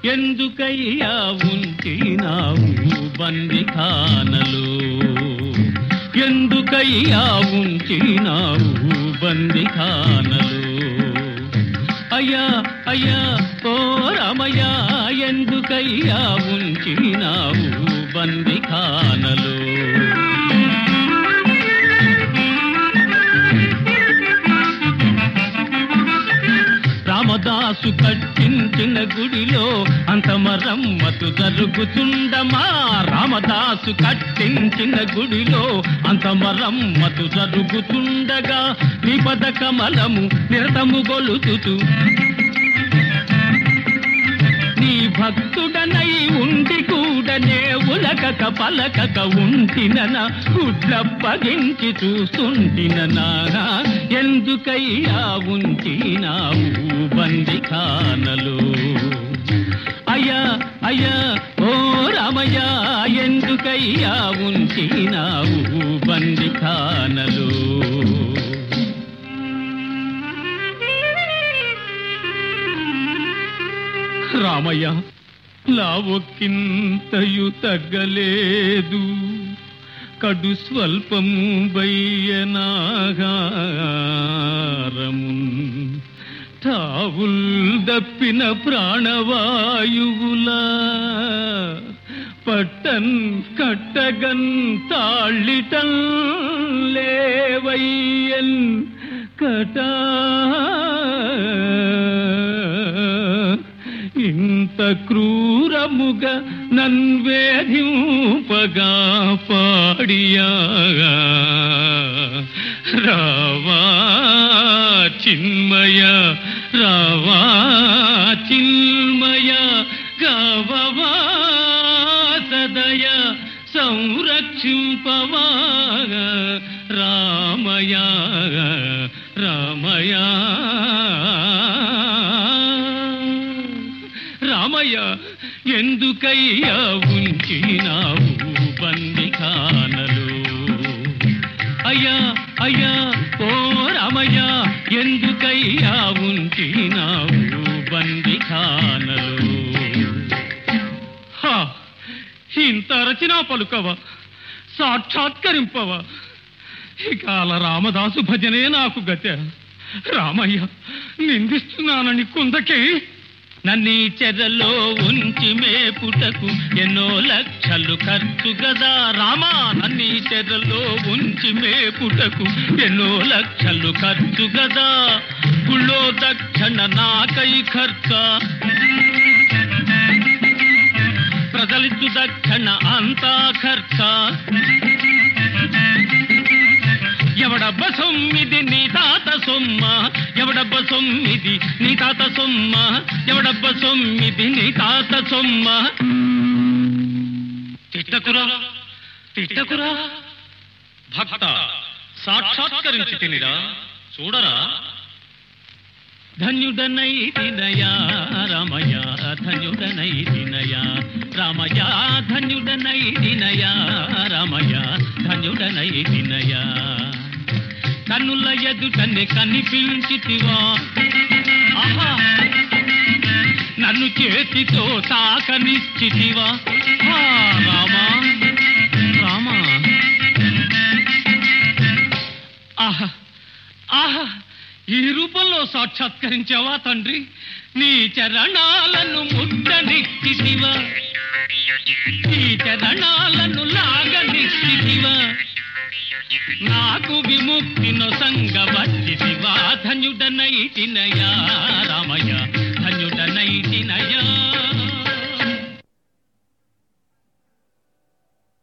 ఎందుకయ్యా ఉంచినావు బందిఖానలో, ఎందుకయ్యా ఉంచినావు బందిఖానలో. అయ్యా అయ్యా ఓ రామయ్యా, ఎందుకయ్యా ఉంచినావు బందిఖానలో. రామదాసు కట్టించిన గుడిలో అంత మరమ్మతు జరుగుతుండమా, రామదాసు కట్టించిన గుడిలో అంత మరమ్మతు జరుగుతుండగా నీ పద కమలము నిరతము గొలుచుతూ నీ భక్తుడనై ఉండి కూడనే ఉలకక పలకక ఉంటిననా, గుడ్లప్పగించి చూస్తుంటిననా. ఎందుకయ్యా ఉంచినావు బందిఖానలో. అయ్యా అయ్యా ఓ రామయ్య, ఎందుకయ్యా ఉంచినావు బందిఖానలో. రామయ్య, లావొక్కింతయు తగ్గలేదు, కడు స్వల్పము బయ్యనాగారము, తావుల్ దప్పిన ప్రాణవాయువులా పట్టన్ కట్టగన్ తాళిటన్ లేవయ్యన్ కటా. ఇంత క్రూరముగా నన్వేధింపగా పాడియా రావా చిన్మయ, రావా చిన్మయ, గవవా సదయ సంరక్షింపవా రామయ రామయ. రామయ్య, ఎందుకయ్యా ఉంచినావు బందిఖానలో. అయ్యా అయ్యా ఓ రామయ్య, ఎందుకయ్యా ఉంచినావు బందిఖానలో. ఇంత రచనా పలుకవా, సాక్షాత్కరింపవా, ఇకాల రామదాసు భజనే నాకు గతే. రామయ్య, నిందిస్తున్నానని కుందకే నన్నీ చెరలో ఉంచి మేపుటకు ఎన్నో లక్షలు ఖర్చు గదా రామా. నన్నీ చెరలో ఉంచి మేపుటకు ఎన్నో లక్షలు ఖర్చు గదా. గుళ్ళో దక్షిణ నాకై ఖర్చ, ప్రజలిచ్చు దక్షిణ అంతా ఖర్చ. ఎవడబ్బ సొమ్మిది నీ తాత సొమ్మ, ఎవడబ్బ సొమ్మిది నీ తాత సొమ్మ, ఎవడబ్బ సొమ్మిది నీ తాత సొమ్మ. తిట్టకురా తిట్టకురా భక్త, సాక్షాత్కరించి తినిరా చూడరా. ధన్యుడనై తినయా రామయ్య, ధన్యుడనై తినయా రామయ్య, ధన్యుడనై తినయా రామయ్య, ధన్యుడనై తినయా. కన్నుల ఎదుటనే కనిపించితివా, నన్ను చేతితో తాకనిచ్చితివా రామా రామా. ఆహా ఆహా, ఈ రూపంలో సాక్షాత్కరించావా తండ్రి. నీ చరణాలను ముట్టనిచ్చితివా, నీ చరణాలను లాగనిచ్చితివా, నాకు విముక్తిను సంగవచ్చితివా. ధన్యుడనై తినయా రామయ్య,